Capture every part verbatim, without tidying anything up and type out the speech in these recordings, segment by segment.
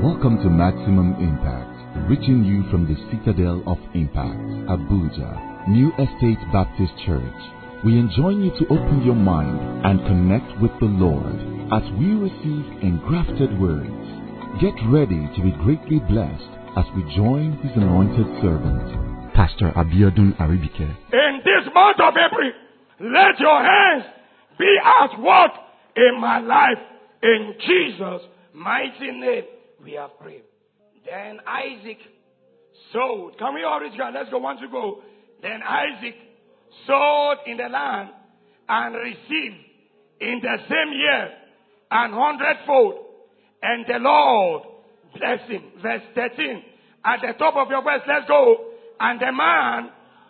Welcome to Maximum Impact, reaching you from the Citadel of Impact, Abuja, New Estate Baptist Church. We enjoin you to open your mind and connect with the Lord as we receive engrafted words. Get ready to be greatly blessed as we join His anointed servant, Pastor Abiodun Aribike. In this month of April, let your hands be at work in my life. In Jesus' mighty name, we have prayed. Then Isaac sowed. Can we all reach God? Let's go. One to go. Then Isaac sowed in the land and received in the same year an hundredfold. And the Lord blessed him. Verse thirteen. At the top of your verse, let's go. And the man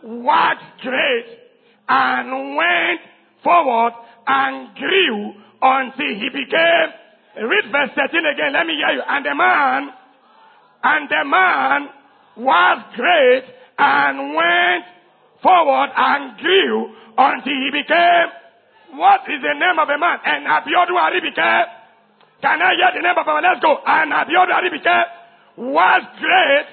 waxed great and went forward and grew until he became. Read verse thirteen again. Let me hear you. And the man, and the man was great and went forward and grew until he became. What is the name of the man? And Abiodun Aribike. Can I hear the name of the man? Let's go. And Abiodun Aribike was great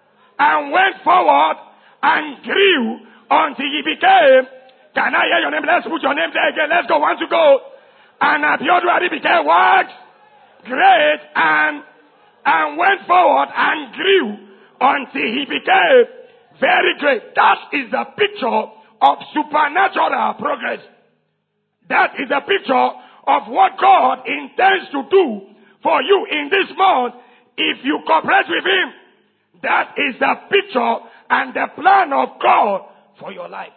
and went forward and grew until he became. Can I hear your name? Let's put your name there again. Let's go. One to go. And Abiodun Aribike was great and and went forward and grew until he became very great. That is the picture of supernatural progress. That is the picture of what God intends to do for you in this month if you cooperate with Him. That is the picture and the plan of God for your life.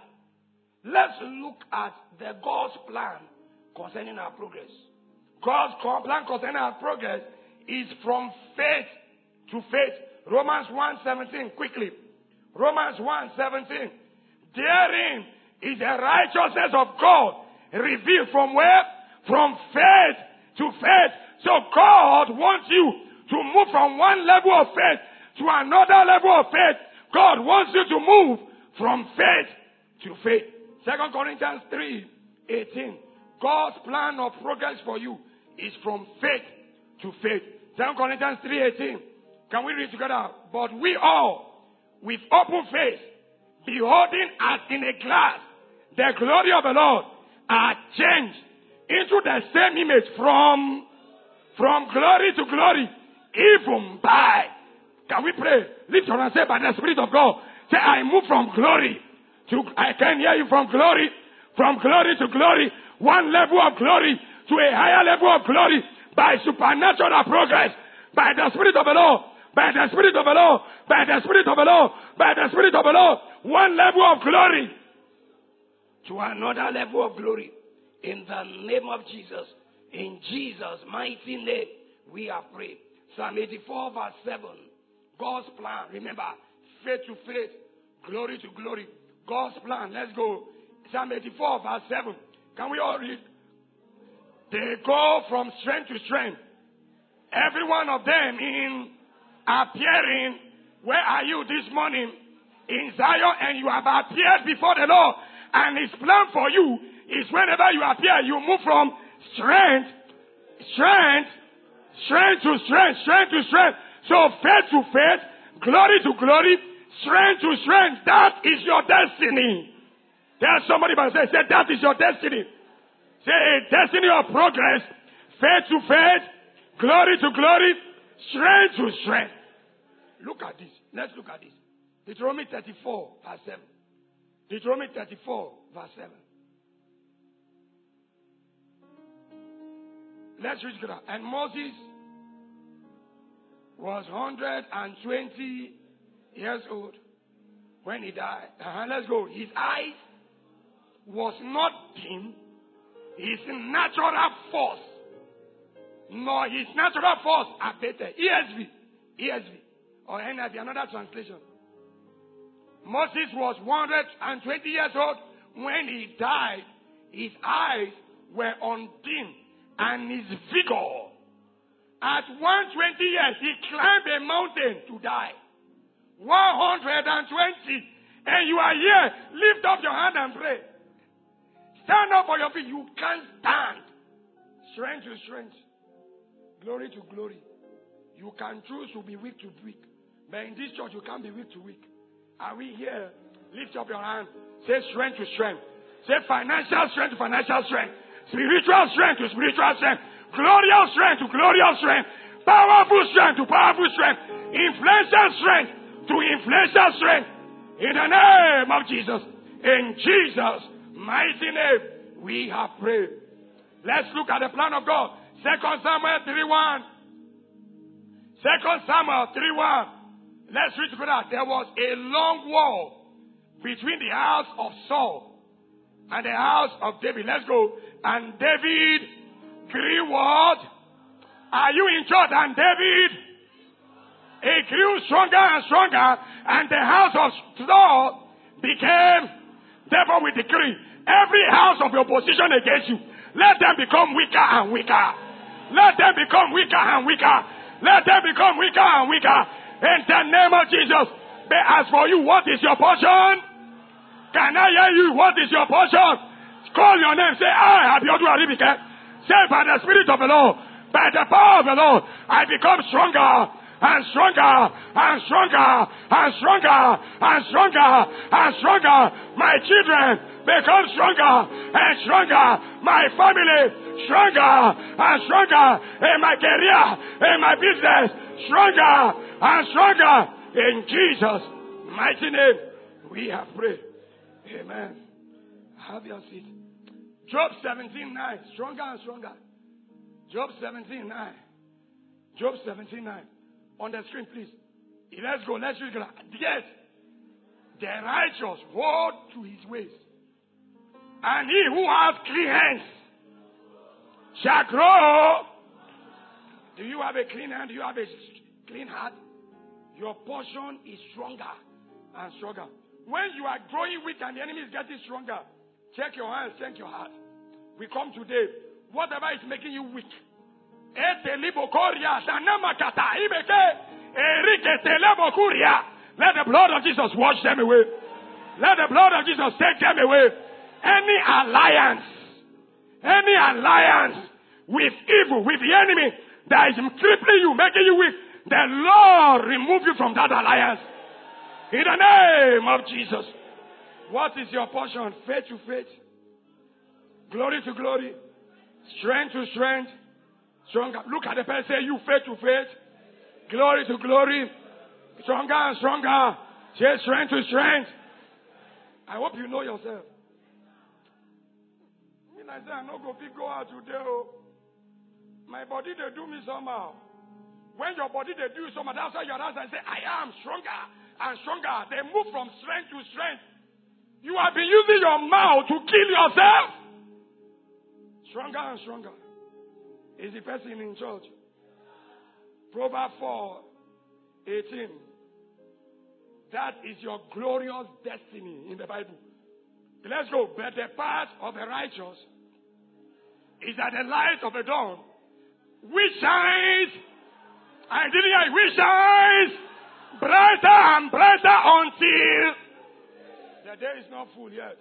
Let's look at the God's plan concerning our progress. God's plan concerning our progress is from faith to faith. Romans one seventeen, quickly. Romans one seventeen. Therein is the righteousness of God revealed from where? From faith to faith. So God wants you to move from one level of faith to another level of faith. God wants you to move from faith to faith. Second Corinthians three eighteen. God's plan of progress for you is from faith to faith. Second Corinthians three eighteen. Can we read together? But we all, with open face, beholding as in a glass the glory of the Lord, are changed into the same image from, from glory to glory, even by. Can we pray? Lift your hand and say, by the Spirit of God. Say, I move from glory to, I can hear you from glory, from glory to glory, one level of glory to a higher level of glory by supernatural progress, by the Spirit of the Lord, by the Spirit of the Lord, by the Spirit of the Lord, by the Spirit of the Lord, one level of glory to another level of glory. In the name of Jesus, in Jesus' mighty name, we have prayed. Psalm eighty-four verse seven. God's plan. Remember, faith to faith, glory to glory. God's plan. Let's go. Psalm eighty-four verse seven. Can we all read? They go from strength to strength. Every one of them in appearing. Where are you this morning? In Zion, and you have appeared before the Lord. And His plan for you is whenever you appear, you move from strength, strength, strength to strength, strength to strength. So faith to faith, glory to glory, strength to strength. That is your destiny. There's somebody by say, say that is your destiny. Say a destiny of progress, faith to faith, glory to glory, strength to strength. Look at this. Let's look at this. Deuteronomy thirty-four verse seven. Deuteronomy thirty-four verse seven. Let's read it. And Moses was one hundred twenty years old when he died. Uh-huh, let's go. His eyes was not dim. His natural force, nor his natural force abated. E S V. E S V. Or N I V, another translation. Moses was one hundred twenty years old when he died. His eyes were undimmed and his vigor. At one hundred twenty years, he climbed a mountain to die. one hundred twenty. And you are here. Lift up your hand and pray. Stand up for your feet. You can't stand. Strength to strength. Glory to glory. You can choose to be weak to weak. But in this church, you can't be weak to weak. Are we here? Lift up your hand. Say strength to strength. Say financial strength to financial strength. Spiritual strength to spiritual strength. Glorious strength to glorious strength. Powerful strength to powerful strength. Influential strength to influential strength. In the name of Jesus. In Jesus' mighty name, we have prayed. Let's look at the plan of God. Second Samuel three one. Second Samuel three one. Let's read together. There was a long war between the house of Saul and the house of David. Let's go. And David grew what? Are you in church? And David, he grew stronger and stronger, and the house of Saul became, therefore we decree, every house of opposition against you, let them become weaker and weaker. Let them become weaker and weaker. Let them become weaker and weaker. In the name of Jesus. But as for you, what is your portion? Can I hear you? What is your portion? Call your name. Say, I have your Aribike. Say, by the Spirit of the Lord, by the power of the Lord, I become stronger and stronger and stronger and stronger and stronger and stronger. My children become stronger and stronger. My family stronger and stronger. In my career, in my business, stronger and stronger. In Jesus' mighty name, we have prayed. Amen. Have your seat. Job seventeen nine. Stronger and stronger. Job seventeen nine. Job seventeen nine. On the screen, please. Let's go. Let's read it. Yes. The righteous hold to his ways, and he who has clean hands shall grow. Do you have a clean hand? Do you have a clean heart? Your portion is stronger and stronger. When you are growing weak and the enemy is getting stronger, check your hands, check your heart. We come today. Whatever is making you weak. Let the blood of Jesus wash them away. Let the blood of Jesus take them away. Any alliance, any alliance with evil, with the enemy that is crippling you, making you weak, the Lord remove you from that alliance. In the name of Jesus. What is your portion? Faith to faith. Glory to glory. Strength to strength. Stronger. Look at the person. Say you faith to faith. Glory to glory. Stronger and stronger. Say strength to strength. I hope you know yourself. I say I no go big go out today. Oh. My body they do me somehow. When your body they do somehow, that's why your eyes I say I am stronger and stronger. They move from strength to strength. You have been using your mouth to kill yourself. Stronger and stronger. Is the person in church? Proverbs four eighteen. That is your glorious destiny in the Bible. Let's go. But the path of the righteous is at the light of the dawn, which shines, I didn't hear it, which shines brighter and brighter until the day is not full yet.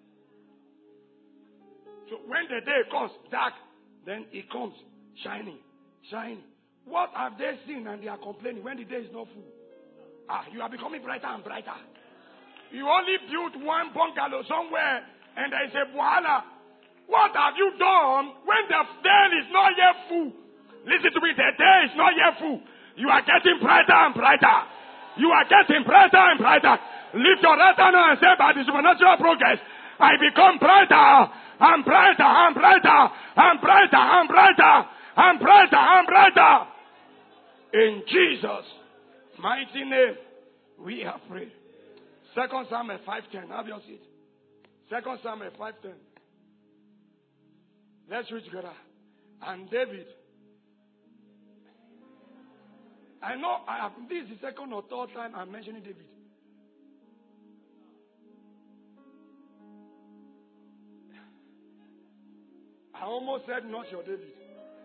So when the day comes dark, then it comes shining, shining. What have they seen and they are complaining when the day is not full? Ah, you are becoming brighter and brighter. You only built one bungalow somewhere and there is a buhala. What have you done when the day is not yet full? Listen to me, the day is not yet full. You are getting brighter and brighter. You are getting brighter and brighter. Lift your right hand and say, by the supernatural progress, I become brighter and brighter and brighter and brighter and brighter and brighter and brighter. In Jesus' mighty name, we have prayed. Second Samuel five ten. Have your seat. Second Samuel five ten. Let's read together. And David. I know I have, this is the second or third time I'm mentioning David. I almost said not your David.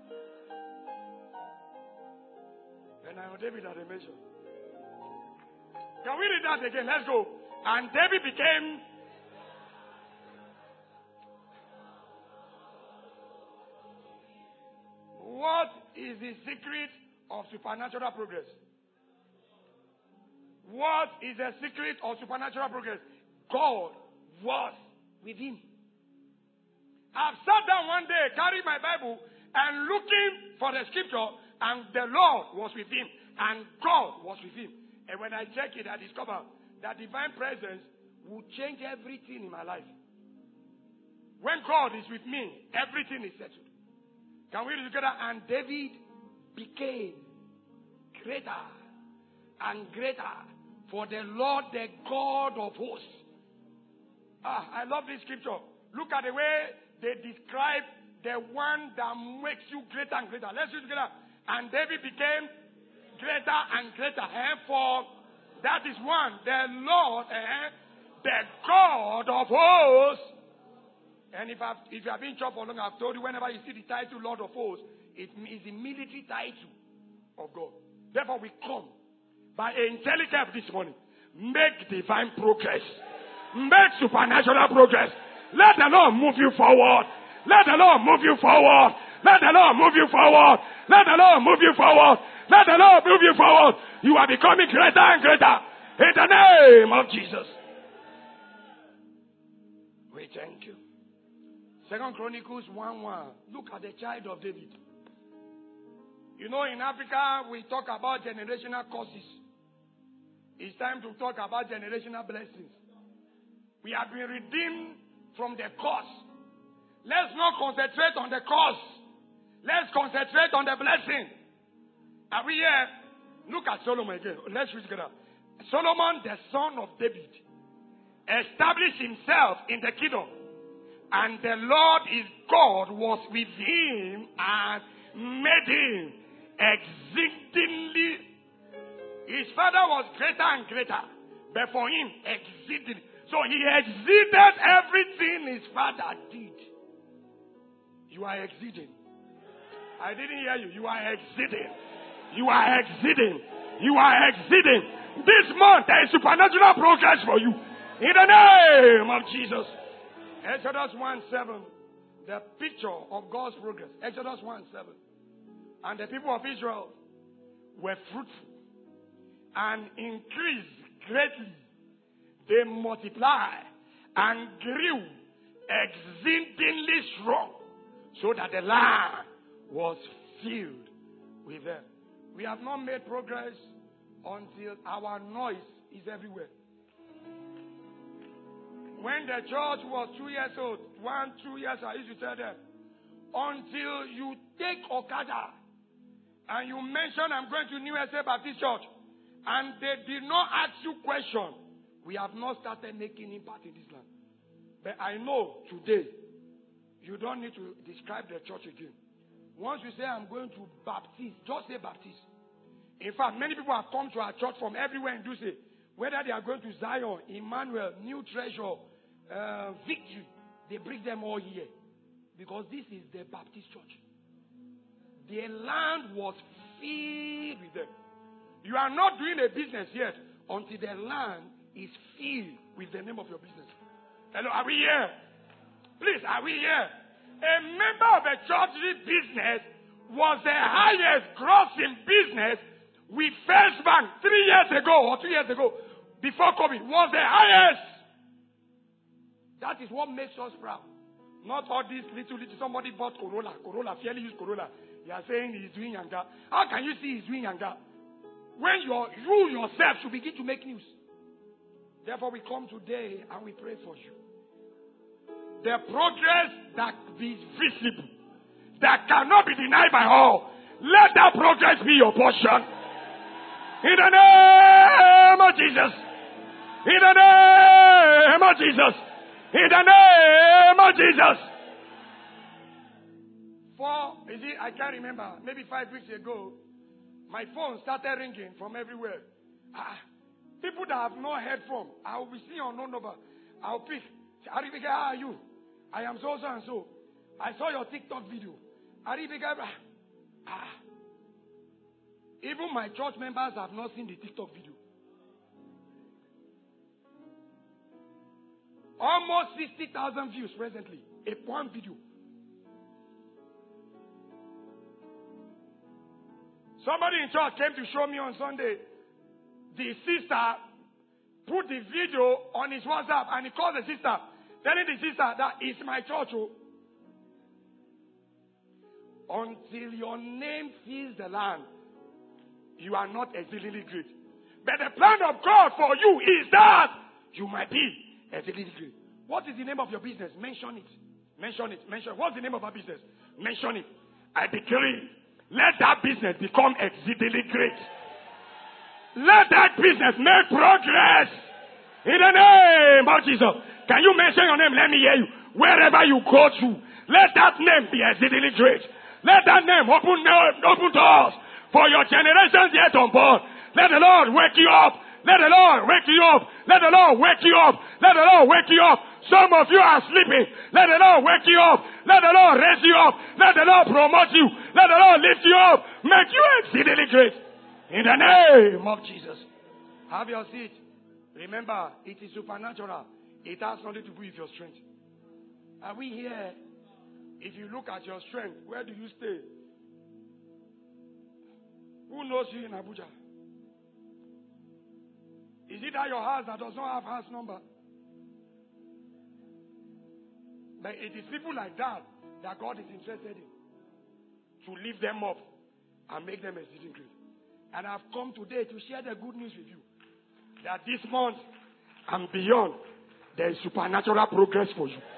And I know David that I mentioned. Can we read that again? Let's go. And David became what is the secret of supernatural progress? What is the secret of supernatural progress? God was with him. I've sat down one day, carrying my Bible, and looking for the scripture, and the Lord was with him, and God was with him. And when I check it, I discover that divine presence will change everything in my life. When God is with me, everything is settled. Can we read together? And David became greater and greater, for the Lord, the God of hosts. Ah, I love this scripture. Look at the way they describe the one that makes you greater and greater. Let's read together. And David became greater and greater. And for that is one, the Lord, and the God of hosts. And if, I've, if you have been chopped for long, I've told you, whenever you see the title Lord of hosts, it is the military title of God. Therefore, we come by angelic help this morning. Make divine progress. Make supernatural progress. Let the Lord move you forward. Let the Lord move you forward. Let the Lord move you forward. Let the Lord move you forward. Let the Lord move you forward. You are becoming greater and greater. In the name of Jesus. We thank you. Second Chronicles one one. Look at the child of David. You know, in Africa, we talk about generational curses. It's time to talk about generational blessings. We have been redeemed from the curse. Let's not concentrate on the curse. Let's concentrate on the blessing. Are we here? Look at Solomon again. Let's read together. Solomon, the son of David, established himself in the kingdom. And the Lord his God was with him and made him exceedingly. His father was greater and greater, but for him, exceeding. So he exceeded everything his father did. You are exceeding. I didn't hear you. You are exceeding. You are exceeding. You are exceeding. This month, there is supernatural progress for you. In the name of Jesus. Exodus one seven. The picture of God's progress. Exodus one seven. And the people of Israel were fruitful and increased greatly. They multiplied and grew exceedingly strong, so that the land was filled with them. We have not made progress until our noise is everywhere. When the church was two years old, one, two years, I used to tell them, until you take Okada and you mention, I'm going to New Estate Baptist Church, and they did not ask you question, we have not started making impact in this land. But I know today, you don't need to describe the church again. Once you say, I'm going to Baptist, just say Baptist. In fact, many people have come to our church from everywhere in Duse. Whether they are going to Zion, Emmanuel, New Treasure, uh, Victory, they bring them all here. Because this is the Baptist church. The land was filled with them. You are not doing a business yet until the land is filled with the name of your business. Hello, are we here? Please, are we here? A member of a church's business was the highest grossing business with First Bank three years ago or two years ago, before COVID, was the highest. That is what makes us proud. Not all these little, little, somebody bought Corolla, Corolla, fairly used Corolla. You are saying he's doing younger. How can you see he's doing younger? When you're, you yourself should begin to make news. Therefore, we come today and we pray for you. The progress that is visible, that cannot be denied by all, let that progress be your portion. In the name of Jesus. In the name of Jesus. In the name of Jesus. For, you see, I can't remember, maybe five weeks ago, my phone started ringing from everywhere. Ah, people that I have not heard from, I will be seeing unknown number. I'll pick. Aribika, how are you? I am so so and so. I saw your TikTok video. Aribika, ah. Even my church members have not seen the TikTok video. Almost sixty thousand views presently. A one video. Somebody in church came to show me on Sunday. The sister put the video on his WhatsApp and he called the sister, telling the sister that it's my church. Oh. Until your name fills the land, you are not exceedingly great. But the plan of God for you is that you might be exceedingly great. What is the name of your business? Mention it. Mention it. Mention. What's the name of our business? Mention it. I decree, let that business become exceedingly great. Let that business make progress. In the name of Jesus. Can you mention your name? Let me hear you. Wherever you go to, let that name be exceedingly great. Let that name open, open doors for your generations yet unborn. Let the Lord wake you up. Let the Lord wake you up. Let the Lord wake you up. Let the Lord wake you up. Some of you are sleeping. Let the Lord wake you up. Let the Lord raise you up. Let the Lord promote you. Let the Lord lift you up. Make you exceedingly great. In the name of Jesus. Have your seat. Remember, it is supernatural. It has nothing to do with your strength. Are we here? If you look at your strength, where do you stay? Who knows you in Abuja? Is it that your house that does not have house number? But it is people like that that God is interested in. To lift them up and make them exceeding great. And I've come today to share the good news with you. That this month and beyond, there is supernatural progress for you.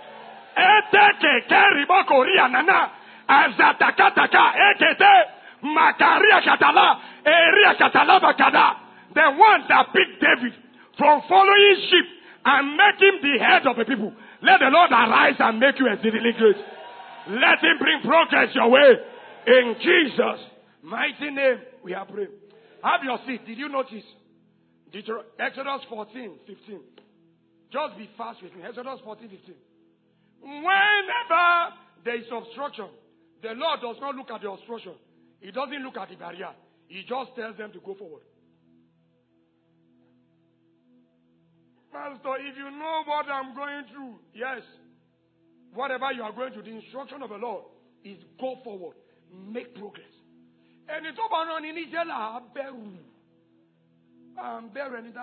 The one that picked David from following sheep and make him the head of the people. Let the Lord arise and make you exceedingly great. Let him bring progress your way. In Jesus' mighty name, we are praying. Have your seat. Did you notice? Exodus fourteen, fifteen. Just be fast with me. Exodus fourteen, fifteen. Whenever there is obstruction, the Lord does not look at the obstruction. He doesn't look at the barrier. He just tells them to go forward. Pastor, if you know what I'm going through, yes. Whatever you are going through, the instruction of the Lord is go forward. Make progress. And it's over on initial beru. Um,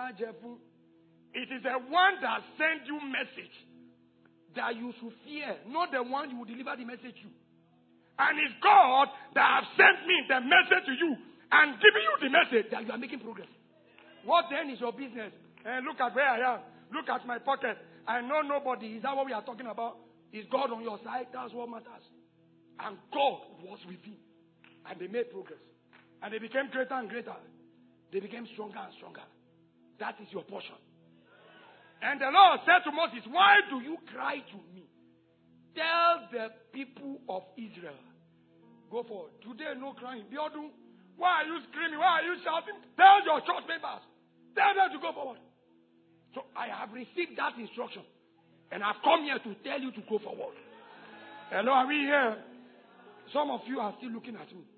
it is the one that sent you message that you should fear, not the one you will deliver the message to. And it's God that has sent me the message to you and giving you the message that you are making progress. What then is your business? And look at where I am. Look at my pocket. I know nobody. Is that what we are talking about? Is God on your side? That's what matters. And God was with him. And they made progress. And they became greater and greater. They became stronger and stronger. That is your portion. And the Lord said to Moses, why do you cry to me? Tell the people of Israel. Go forward. Today, no crying. Biodun, why are you screaming? Why are you shouting? Tell your church members. Tell them to go forward. So I have received that instruction. And I've come here to tell you to go forward. Hello, are we here? Some of you are still looking at me.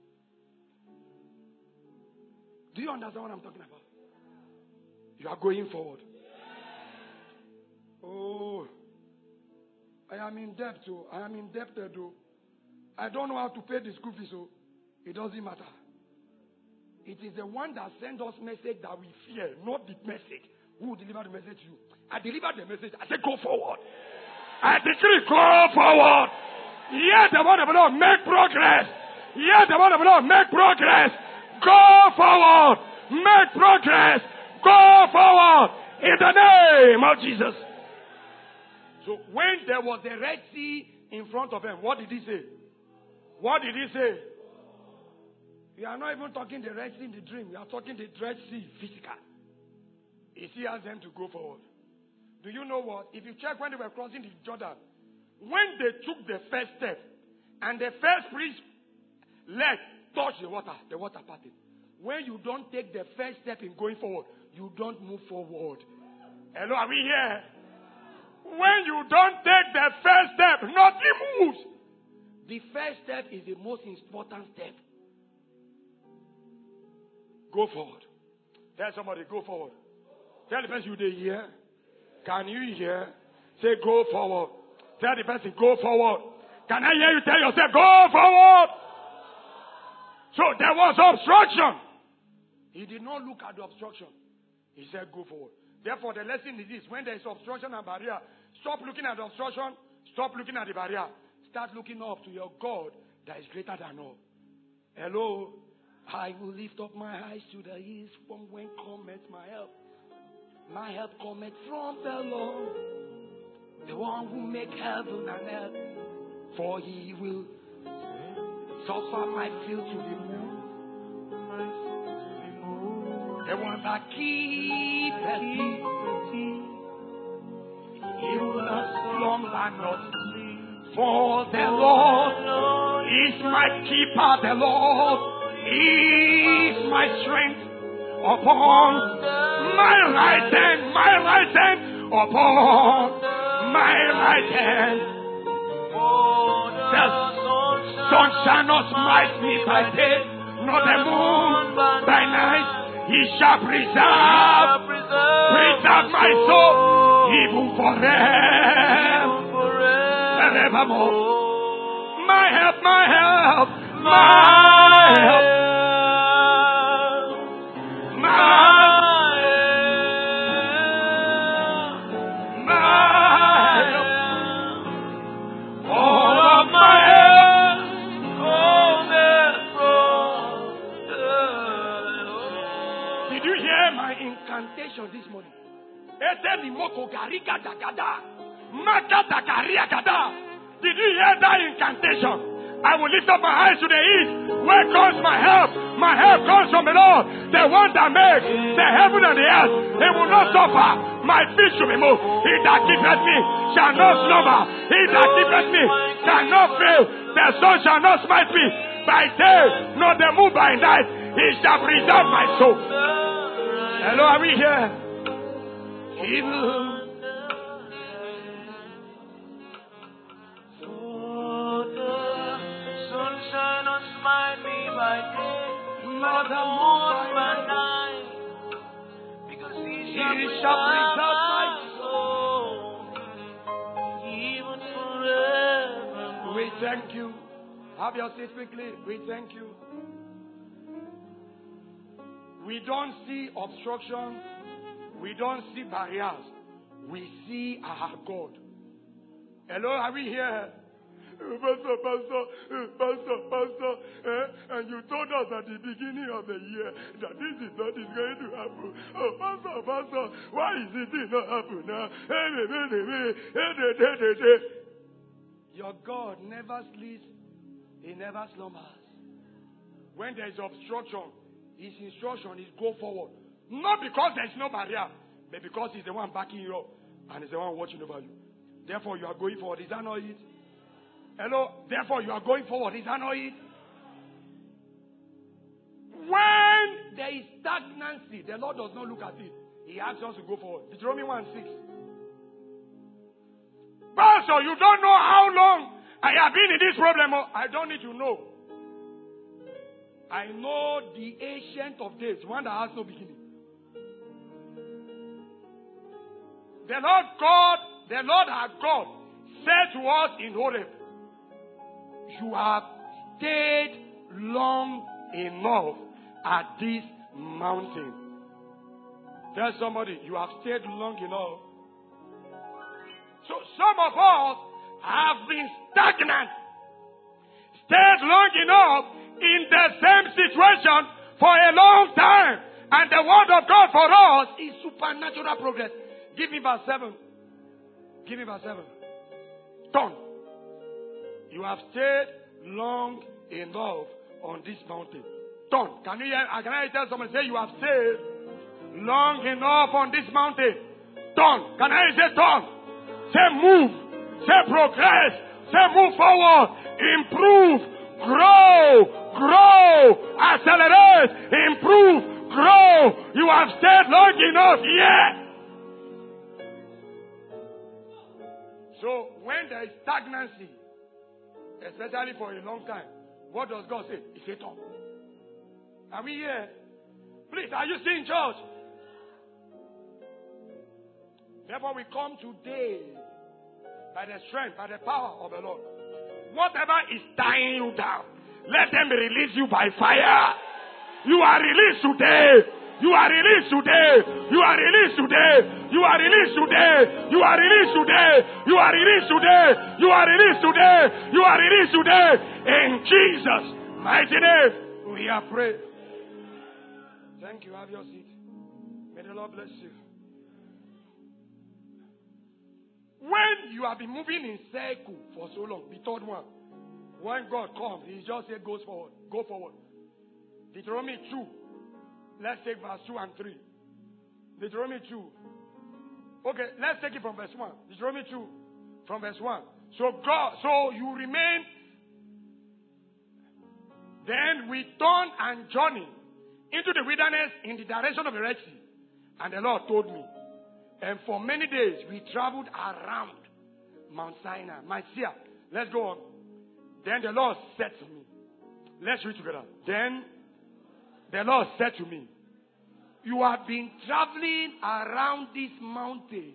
Do you understand what I'm talking about? You are going forward. Oh, I am in debt, so I am indebted, though. I don't know how to pay the school fees, so it doesn't matter. It is the one that sends us message that we fear, not the message. Who will deliver the message to you? I delivered the message. I said, go forward. I decree, go forward. Yes, the word of the Lord, make progress. Yes, the word of the Lord, make progress. Go forward. Make progress. Go forward. In the name of Jesus. So when there was the Red Sea in front of them, what did he say? What did he say? We are not even talking the Red Sea in the dream. We are talking the Red Sea physical. He still asked them to go forward. Do you know what? If you check when they were crossing the Jordan, when they took the first step and the first priest leg touched the water, the water parted. When you don't take the first step in going forward, you don't move forward. Hello, are we here? When you don't take the first step, nothing moves. The first step is the most important step. Go forward. Tell somebody, go forward. Tell the person you did hear. Can you hear? Say, go forward. Tell the person, go forward. Can I hear you tell yourself, go forward? So there was obstruction. He did not look at the obstruction. He said, go forward. Therefore, the lesson is this. When there is obstruction and barrier, stop looking at the obstruction. Stop looking at the barrier. Start looking up to your God that is greater than all. Hello. I will lift up my eyes to the east from when cometh my help. My help cometh from the Lord, the one who make heaven and earth. For he will suffer my field to be moved. The one that keepeth me, he will not slumber nor sleep. For the Lord is my keeper, the Lord is my strength. Upon my right hand, my right hand, upon my right hand. The sun shall not smite me by day, nor the moon by night. He shall preserve, preserve my soul, even forever, forevermore. My help, my help, my help. This morning, did you hear that incantation? I will lift up my eyes to the east. Where comes my help? My help comes from the Lord, the one that makes the heaven and the earth. He will not suffer my feet to be moved. He that keepeth me shall not slumber. He that keepeth me shall not fail. The sun shall not smite me by day, nor the moon by night. He shall preserve my soul. Hello, are we here? He will. For the sun shall not smite me by day, nor the moon by night, because he shall preserve my soul, even forever. We thank you. Have your seat quickly. We thank you. We don't see obstruction. We don't see barriers. We see our God. Hello, are we here? Pastor, Pastor, Pastor, Pastor, eh? And you told us at the beginning of the year that this is not is going to happen. Oh, Pastor, Pastor, why is it not happen now? Your God never sleeps. He never slumbers. When there is obstruction, his instruction is go forward. Not because there is no barrier, but because he's the one backing you up and he's the one watching over you. Therefore, you are going forward. Is that not it? Hello? Therefore, you are going forward. Is that not it? When there is stagnancy, the Lord does not look at it. He asks us to go forward. Deuteronomy one six. Pastor, you don't know how long I have been in this problem. I don't need to know. I know the ancient of days, one that has no beginning. The Lord God, the Lord our God, said to us in Horeb, you have stayed long enough at this mountain. Tell somebody, you have stayed long enough. So some of us have been stagnant, stayed long enough in the same situation for a long time. And the word of God for us is supernatural progress. Give me verse seven. Give me verse seven. Turn. You have stayed long enough on this mountain. Turn. Can you hear? Can I tell someone? Say you have stayed long enough on this mountain. Turn. Can I say turn? Say move. Say progress. Say move forward. Improve. Grow. Grow. Accelerate. Improve. Grow. You have stayed long enough. Yeah. So when there is stagnancy, especially for a long time, what does God say? He said, "Turn." Are we here? Please, are you still in church? Therefore, we come today by the strength, by the power of the Lord. Whatever is tying you down, Let them release you by fire. You are released today. You are released today. You are released today. You are released today. You are released today. You are released today. You are released today. You are released today. In Jesus' mighty name, we are praying. Thank you. Have your seat. May the Lord bless you. When you have been moving in circle for so long, the third one, when God comes, He just says, goes forward. Go forward. Deuteronomy two. Let's take verse two and three. Deuteronomy two. Okay, let's take it from verse one. Deuteronomy two, from verse one. So God, so you remain. Then we turned and journeyed into the wilderness in the direction of the Red Sea. And the Lord told me. And for many days we traveled around Mount Sinai. Mount Seir. Let's go on. Then the Lord said to me. Let's read together. Then the Lord said to me, you have been traveling around this mountain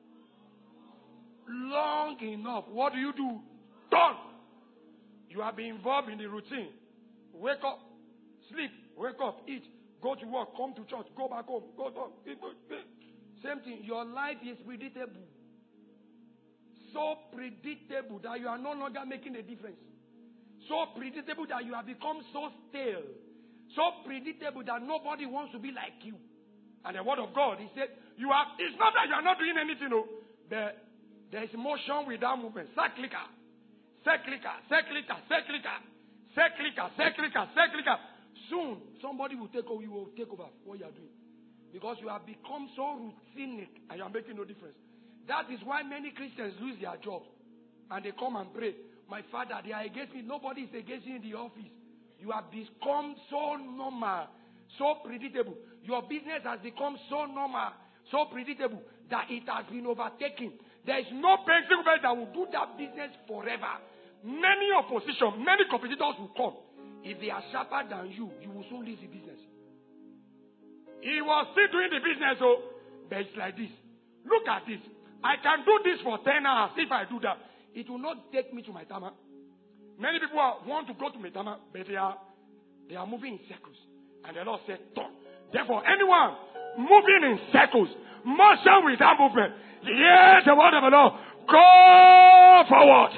long enough. What do you do? Done. You have been involved in the routine. Wake up, sleep, wake up, eat, go to work, come to church, go back home, go home. Same thing. Your life is predictable. So predictable that you are no longer making a difference. So predictable that you have become so stale. So predictable that nobody wants to be like you. And the word of God, He said, you are, it's not that you are not doing anything, no. But there is motion without movement. Cyclical. Cyclical. Cyclical. Cyclical. Cyclical. Cyclical. Cyclical. Soon, somebody will take over, you will take over what you are doing. Because you have become so routinic and you are making no difference. That is why many Christians lose their jobs. And they come and pray. My Father, they are against me. Nobody is against me in the office. You have become so normal, so predictable. Your business has become so normal, so predictable that it has been overtaken. There is no principle that will do that business forever. Many opposition, many competitors will come. If they are sharper than you, you will soon lose the business. He was still doing the business, oh, but it's like this. Look at this. I can do this for ten hours if I do that. It will not take me to my tama. Many people are, want to go to Metama, but they are, they are moving in circles. And the Lord said, turn. Therefore, anyone moving in circles, motion without movement, hear the word of the Lord. Go forward.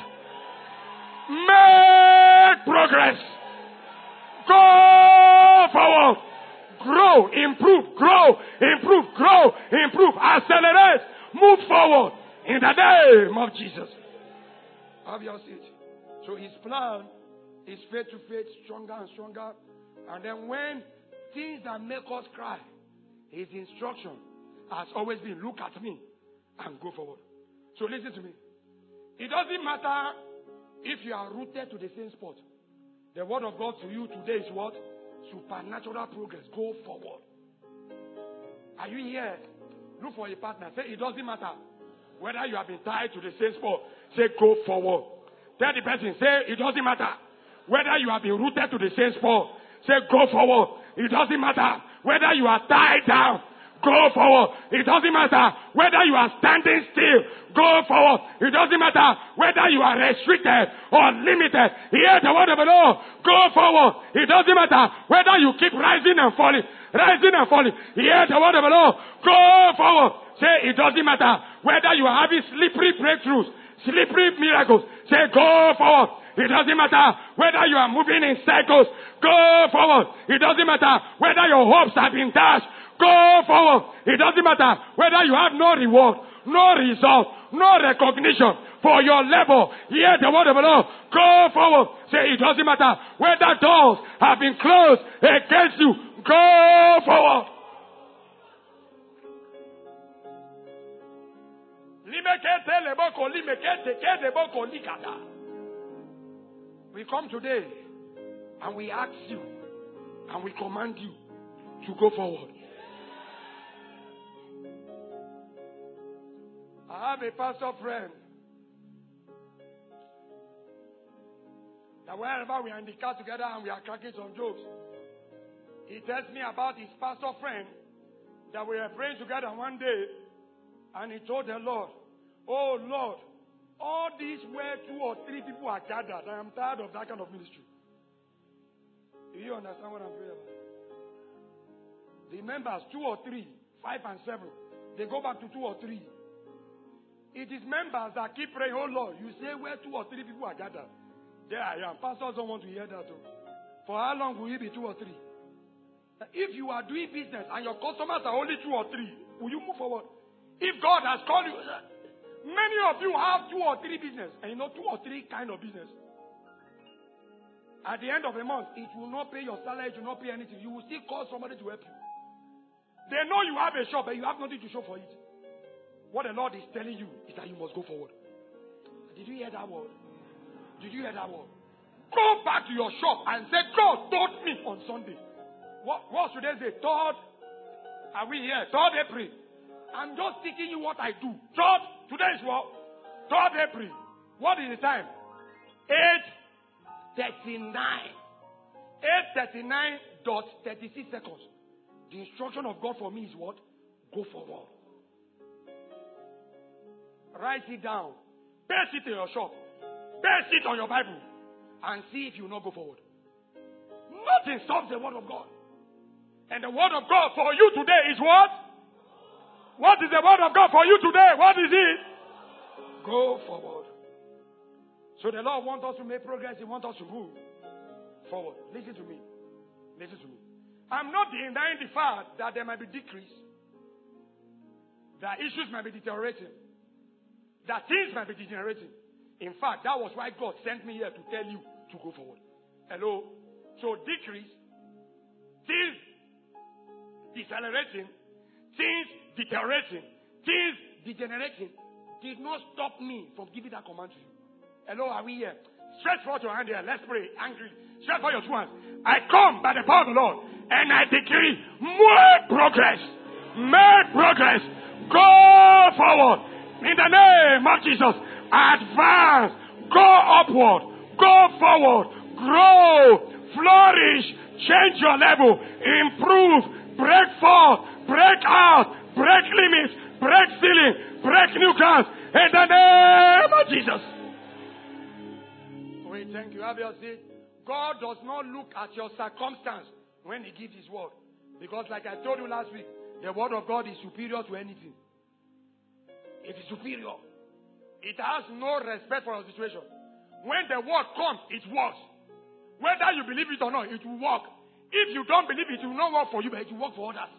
Make progress. Go forward. Grow, improve, grow, improve, grow, improve, accelerate, move forward. In the name of Jesus. Have your seat. So His plan is faith to faith, stronger and stronger. And then when things that make us cry, His instruction has always been, look at me and go forward. So listen to me. It doesn't matter if you are rooted to the same spot. The word of God to you today is what? Supernatural progress. Go forward. Are you here? Look for a partner. Say, it doesn't matter whether you have been tied to the same spot. Say, go forward. Tell the person, say, it doesn't matter whether you have been rooted to the same spot. Say, go forward. It doesn't matter whether you are tied down. Go forward. It doesn't matter whether you are standing still. Go forward. It doesn't matter whether you are restricted or limited. Hear the word of the Lord. Go forward. It doesn't matter whether you keep rising and falling. Rising and falling. Hear the word of the Lord. Go forward. Say, it doesn't matter whether you are having slippery breakthroughs, slippery miracles. Say, go forward. It doesn't matter whether you are moving in cycles. Go forward. It doesn't matter whether your hopes have been dashed. Go forward. It doesn't matter whether you have no reward, no result, no recognition for your labor. Hear the word of the Lord. Go forward. Say, it doesn't matter whether doors have been closed against you. Go forward. We come today and we ask you and we command you to go forward. I have a pastor friend that wherever we are in the car together and we are cracking some jokes, he tells me about his pastor friend that we were praying together one day, and he told the Lord, oh Lord, all these where two or three people are gathered, I am tired of that kind of ministry. Do you understand what I'm praying about? The members, two or three, five and seven, they go back to two or three. It is members that keep praying, oh Lord, you say where two or three people are gathered. There I am. Pastors don't want to hear that. Too. For how long will you be two or three? If you are doing business and your customers are only two or three, will you move forward? If God has called you, many of you have two or three business, and you know two or three kind of business. At the end of a month, it will not pay your salary, it will not pay anything. You will still call somebody to help you. They know you have a shop, but you have nothing to show for it. What the Lord is telling you is that you must go forward. Did you hear that word? Did you hear that word? Go back to your shop and say, God told me on Sunday. What, what should they say? Third, are we here? Third April. I'm just teaching you what I do. Third, today is what? Third April. What is the time? eight thirty-nine. eight thirty-nine dot thirty-six seconds. The instruction of God for me is what? Go forward. Write it down. Paste it in your shop. Paste it on your Bible. And see if you will not go forward. Nothing stops the word of God. And the word of God for you today is what? What is the word of God for you today? What is it? Go forward. So the Lord wants us to make progress. He wants us to move forward. Listen to me. Listen to me. I'm not denying the fact that there might be decrease. That issues might be deteriorating. That things might be degenerating. In fact, that was why God sent me here to tell you to go forward. Hello? So decrease, things decelerating, things deteriorating, things degenerating did not stop me from giving that command to you. Hello, are we here? Stretch forth your hand here. Let's pray. Angry. Stretch forth your two hands. I come by the power of the Lord and I decree more progress. More progress. Go forward. In the name of Jesus. Advance. Go upward. Go forward. Grow. Flourish. Change your level. Improve. Break forth. Break out. Break limits. Break ceiling. Break new grounds. In the name of Jesus. Wait, thank you. Have your seat. God does not look at your circumstance when He gives His word. Because like I told you last week, the word of God is superior to anything. It is superior. It has no respect for your situation. When the word comes, it works. Whether you believe it or not, it will work. If you don't believe it, it will not work for you, but it will work for others.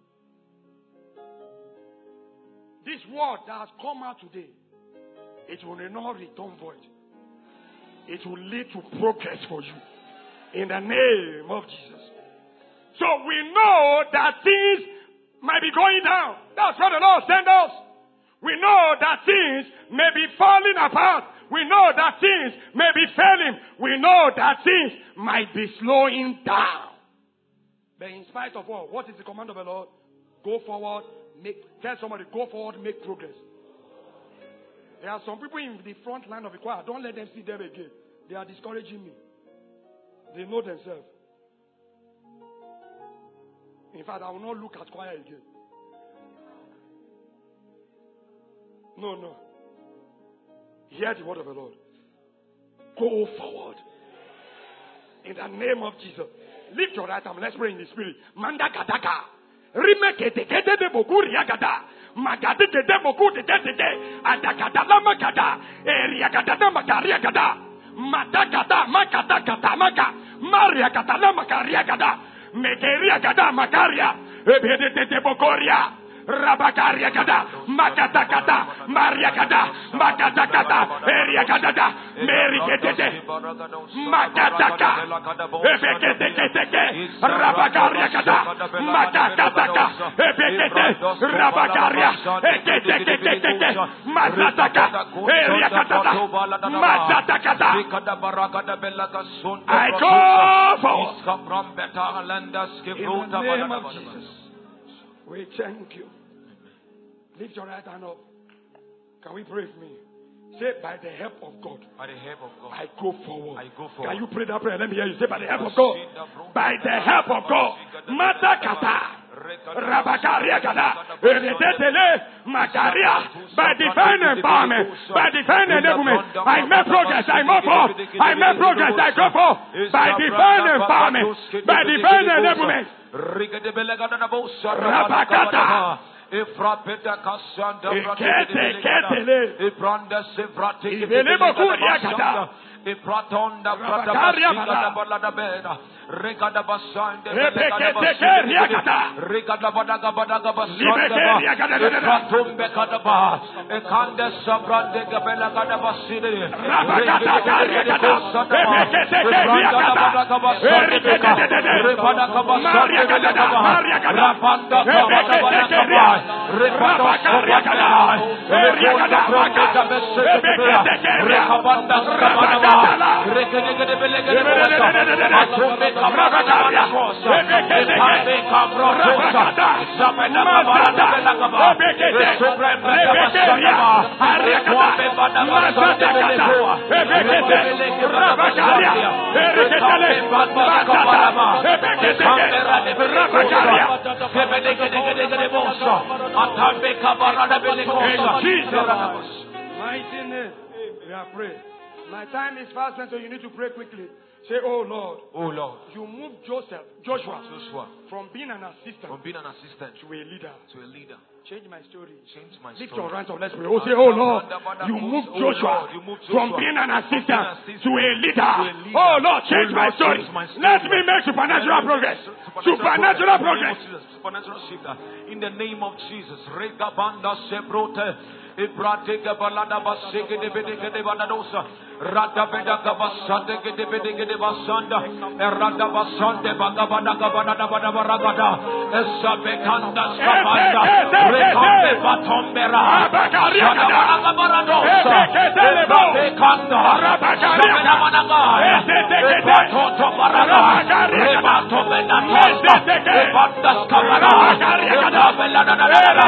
This word that has come out today, it will not return void. It will lead to progress for you. In the name of Jesus. So we know that things might be going down. That's what the Lord sent us. We know that things may be falling apart. We know that things may be failing. We know that things might be slowing down. But in spite of all, what is the command of the Lord? Go forward, make, tell somebody, go forward, make progress. There are some people in the front line of the choir. Don't let them see them again. They are discouraging me. They know themselves. In fact, I will not look at choir again. No, no. Hear the word of the Lord. Go forward. In the name of Jesus. Lift your right arm. Let's pray in the spirit. Manda kataka. Rimekete kete de boku riagada. Magade kete boku de de de. Adakata la magada. Eriagada na magariagada. Matakata makata kata maka. Mariagada la magariagada. Megeriagada makaria. Ebede de bokoria. Rabakaria kada, makata kata, Maria kada, makata kata, Eria kada, Mary kete, makata kata, Ebekete kete, Rabakaria kada, makata kata, Ebekete, Rabakaria, Ekete kete kete, Masata kata, Eria kada, Masata kata. I go forward. In the name of Jesus. We thank you. Lift your right hand up. Can we pray for me? Say, by the help of God. By the help of God. I go forward. I go forward. Can you pray that prayer? Let me hear you. Say, by the help of God. By the help of God. Mata kata. Rabakariakada, Eredetele, Makaria, by divine empowerment, by divine enablement, I make progress, I move forward, I make progress, I go forward, by divine empowerment, by divine enablement. Rabakata. Ifrapeta kasanda Kete ketele. Ibranda sevrate Ibelebo kuriakata. Ipratonda prata basika balada bena regada basande regada basande regada badaga badaga basande ipratumbe kada ba ekande sabrande gabela kada baside regada regada basande regada badaga basande regada basande rapanda badaga badaga regada regada regada basande regada regada Rekegede belegede bosa, atombe kabrada bana bosa, epande kabrada bosa, zapenda kabrada bana kaba, esobrembe kabasanda ba, ekwambe bana basanda belegoa, ekebelege bana basanda, ekambe bana kabara ba, ekambe rade belegoa, kebelegede bosa, atambe kabrada belegoa. Mighty name, we are praying. My time is fast, and so you need to pray quickly. Say, oh Lord. Oh Lord. You move Joseph, Joshua, Joshua from being an assistant, from being an assistant to a leader. To a leader. Change my story. Change my Lift story. your hands up. Let's pray. Oh, say, oh Lord. You move Joshua, you move Joshua from being an assistant, assistant to, a leader. to a leader. Oh Lord, change, oh, Lord, my, story. change my story. Let me make supernatural progress. Supernatural progress. Supernatural shift. In the name of Jesus. Regabanda sebrote. Ibratega balada basege de bedege de banadosa rada bedaga basande de bedege de basanda erada basande bagabada gabada bada baragada esabekanda skabanda rekambe batombera abakaria bada baradosa ebekanda rabakaria managa ebatoto baraga rebato benatosa ebanda skabara ebabela dadada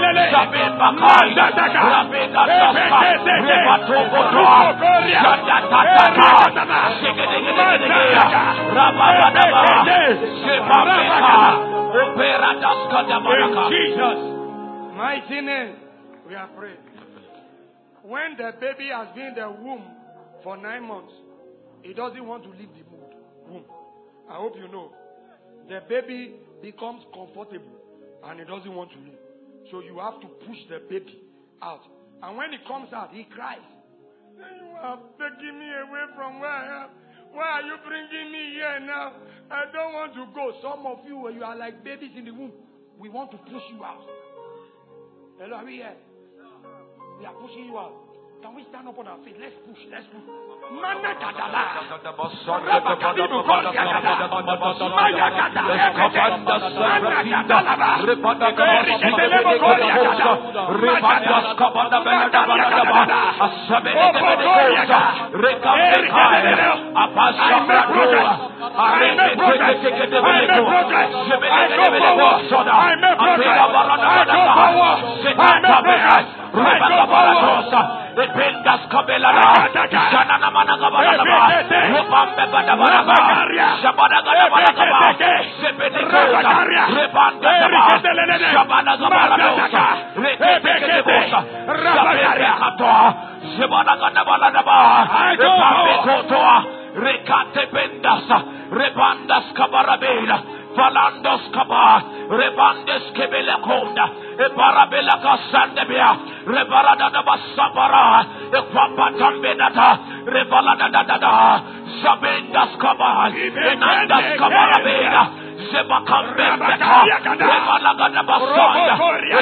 sabebakaya Rabega Toska, Rebatogo Toa, Shanda Tataka, Shigedegedegedegea, Rababadaba, Shebabeka, Opera Daska Dabaraka. In Jesus' mighty name, we are praying. When the baby has been in the womb for nine months, he doesn't want to leave the mood, womb. I hope you know. The baby becomes comfortable and he doesn't want to leave. So you have to push the baby out. And when he comes out, he cries. You are taking me away from where I am. Why are you bringing me here now? I don't want to go. Some of you, you are like babies in the womb. We want to push you out. Hello, are we here? We are pushing you out. Can we stand up on our feet? Let's push. Let's push. Mana kadala. Rabba kadibu koria kadala. Maya kadala. Mana kadala. Eri ketelebo koria kadala. Rebanda skabanda belada belada. Asabene koria kadala. Eri ketelebo. Apasa bradoa. I make progress. I make progress. I go forward. I make progress. I go forward. I make progress. I go forward. Rependas kabelana, Shanana Managabalaba, Rupambe Badabaraba, Shabadagadabalaba, Sepedikosa, Repandaba, Shabadagabalaba, Rekebekebosa, Rabekatoa, Shabadagadabalaba, Repabekotoa, Rekate Pendasa, Repandas Kabarabela. Falandos kaba, rebandes kebele konda, e parabela kasandebia, rebarada da basabara, e papatambe data, rebalada da da da, zabendas kaba, enandas kabarabela, zebakambe beka, rebalaga da basanda,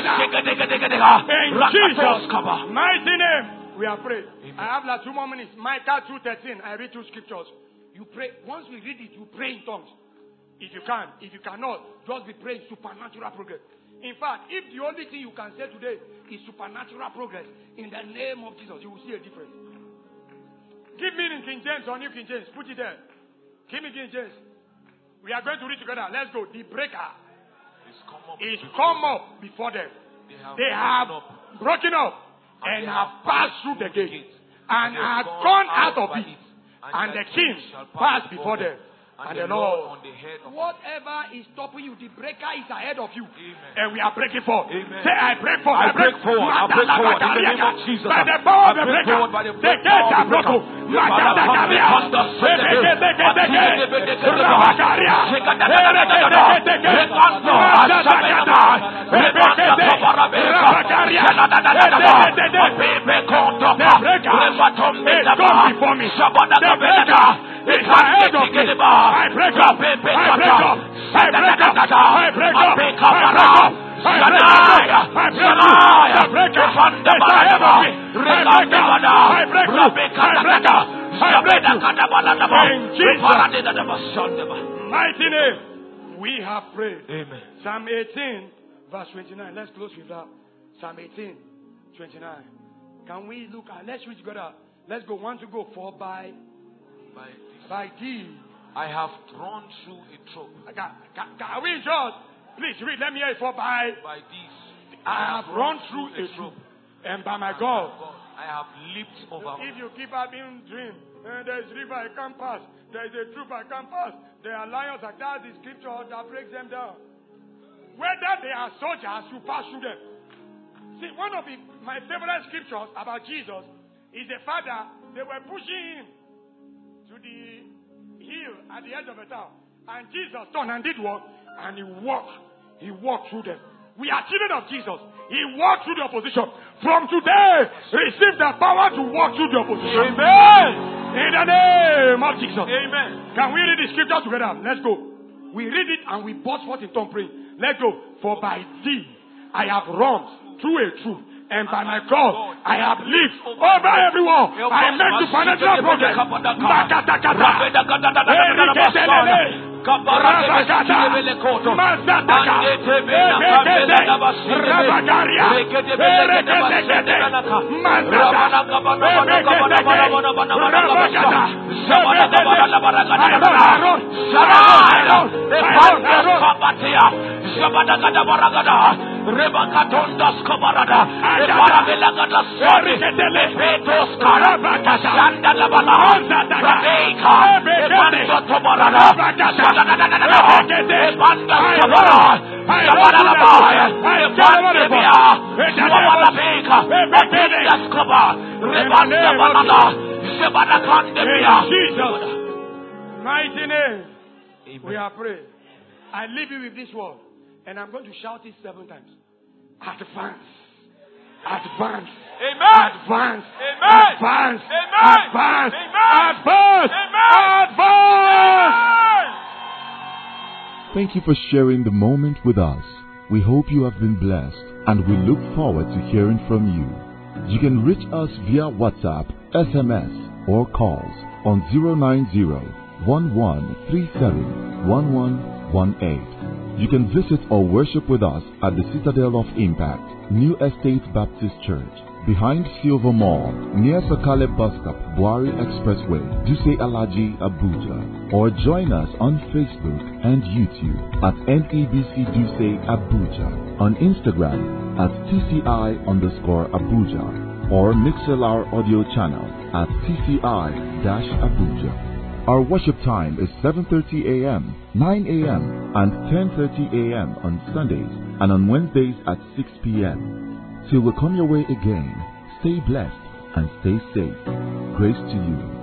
e in Jesus' mighty name, we are praying. I have like two more minutes. Micah two thirteen. I read two scriptures. You pray. Once we read it, you pray in tongues. If you can, if you cannot, just be praying supernatural progress. In fact, if the only thing you can say today is supernatural progress, in the name of Jesus, you will see a difference. Give me in King James or New King James. Put it there. Give me King James. We are going to read together. Let's go. The breaker is come up before them. They have, they have broken up and, and have passed through the gate and are gone out of it. And the king passed before them. and, and the Lord. on the head of Whatever is stopping you, the breaker is ahead of you. Amen. And we are breaking forth. Amen. Say, I break forth. I break forward. I break forward in the name of Jesus. By the power of the I break breaker, forward by the the gates are broken. Before me. The breaker is ahead of me. I break up. I break up. I break up. I break up. I break up. I break up. I break up. The breaker is ahead of me. I break up. I break up. I break up. I break up. In Jesus' mighty name, we have prayed. Amen. Psalm eighteen, verse twenty-nine. Let's close with that. Psalm eighteen, twenty-nine. Can we look at? Let's read together. Let's go. One to go. For by By this, by thee I have drawn through a troop. Can, can, can we just please read? Let me hear it. For by By this I have run through a troop, and by my God, I have leaped over. if you keep having dream, uh, there is river I can't pass, there is a troop I can't pass, there are lions like that. The scripture that breaks them down. Whether they are soldiers, you pass through them. See, one of the, my favorite scriptures about Jesus is the fact that they were pushing him to the hill at the edge of the town. And Jesus turned and did what? And he walked. He walked through them. We are children of Jesus. He walked through the opposition. From today, receive the power to walk through the opposition. Amen. In the name of Jesus. Amen. Can we read the scripture together? Let's go. We read it and we burst forth in tongue praying. Let's go. For by thee I have run through a troop, and by my God I have lived over everyone. I make the financial progress. Mighty name, we are praying. I leave you with this word, and I'm going to shout it seven times. Advance. Advance. Amen. Advance. Amen. Advance. Amen. Advance. Amen. Advance. Amen. Advance. Thank you for sharing the moment with us. We hope you have been blessed, and we look forward to hearing from you. You can reach us via WhatsApp, S M S, or calls on zero nine zero, one one three seven, one one one eight. You can visit or worship with us at the Citadel of Impact, New Estate Baptist Church, behind Silver Mall, near Sakale Bus Stop, Buari Expressway, Duse Alaji, Abuja. Or join us on Facebook and YouTube at N E B C Duse Abuja, on Instagram at T C I underscore Abuja, or Mixlr audio channel at T C I-Abuja. Our worship time is seven thirty a.m., nine a.m., and ten thirty a.m. on Sundays, and on Wednesdays at six p.m. Till we come your way again, stay blessed and stay safe. Grace to you.